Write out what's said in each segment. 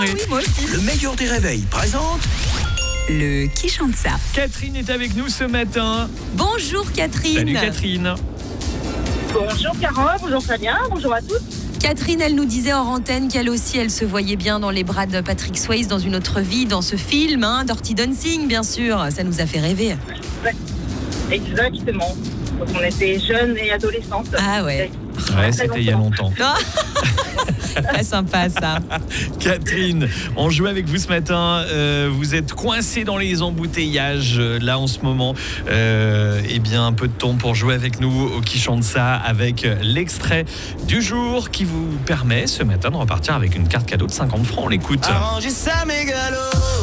soirée. Oui, moi aussi. Le meilleur des réveils présente Le Qui chante ça. Catherine est avec nous ce matin. Bonjour Catherine. Salut Catherine. Bonjour Carole, bonjour Fabien, bonjour à tous. Catherine, elle nous disait hors antenne qu'elle aussi, elle se voyait bien dans les bras de Patrick Swayze dans une autre vie, dans ce film, Dirty Dancing, bien sûr. Ça nous a fait rêver. Exactement. Quand on était jeunes et adolescentes. Ah ouais. Ouais, c'était il y a longtemps. Très sympa ça. Catherine, on joue avec vous ce matin. Vous êtes coincée dans les embouteillages là en ce moment. Eh bien, un peu de temps pour jouer avec nous au Qui chante ça avec l'extrait du jour qui vous permet ce matin de repartir avec une carte cadeau de 50 francs. On l'écoute. Arranger ça mégalo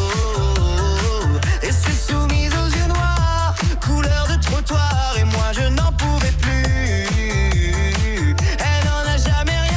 et c'est soumise aux yeux noirs, couleur de trottoir et moi je n'en pouvais plus. Elle n'en a jamais rien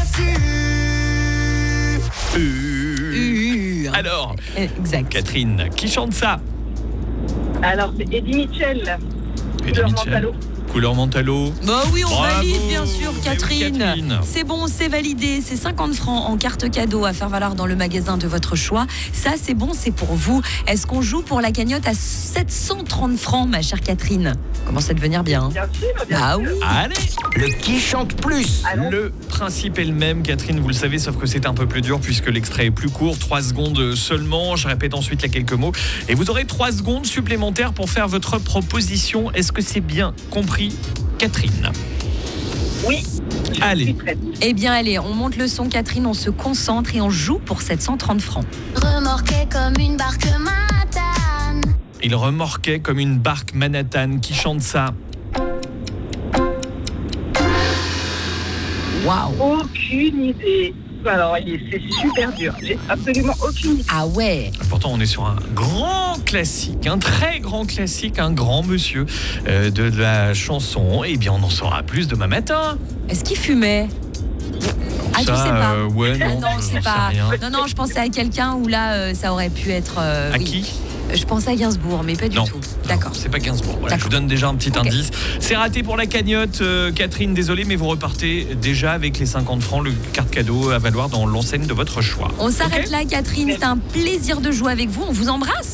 su. Alors, Exact. Catherine, qui chante ça? Alors c'est Eddie Mitchell. Eddie Couleur Mitchell. Mentalo. Couleur Mentalo. Bah oui, on Bravo. valide bien sûr Mais oui, Catherine. Catherine. C'est bon, c'est validé. C'est 50 francs en carte cadeau à faire valoir dans le magasin de votre choix. Ça, c'est bon, c'est pour vous. Est-ce qu'on joue pour la cagnotte à 730 francs, ma chère Catherine? Commence à devenir bien. Bien sûr, bien Ah sûr. oui. Allez, le Qui chante plus. Allons. le principe est le même, Catherine, vous le savez, sauf que c'est un peu plus dur puisque l'extrait est plus court, 3 secondes seulement. Je répète ensuite les quelques mots. Et vous aurez 3 secondes supplémentaires pour faire votre proposition. Est-ce que c'est bien compris, Catherine? Oui, je Allez. suis prête. Eh bien, allez, on monte le son, Catherine, on se concentre et on joue pour 730 francs. Remorqué comme une barque Manhattan. Il remorquait comme une barque Manhattan. Qui chante ça? Waouh. Aucune idée. Alors, c'est super dur. J'ai absolument aucune idée. Ah ouais. Pourtant, on est sur un grand classique, un très grand classique, un grand monsieur de la chanson. Eh bien, on en saura plus demain matin. Est-ce qu'il fumait? Ah, tu Ça, sais pas. ouais, non, non, j'en c'est sais pas. rien. Non, je pensais à quelqu'un où là, ça aurait pu être. À oui. qui? Je pensais à Gainsbourg, mais pas du Non. tout. D'accord. C'est pas Gainsbourg. Voilà, je D'accord. vous donne déjà un petit Ok. indice. C'est raté pour la cagnotte, Catherine, désolé, mais vous repartez déjà avec les 50 francs, le carte cadeau à valoir dans l'enseigne de votre choix. On s'arrête Ok. là, Catherine. C'est un plaisir de jouer avec vous. On vous embrasse.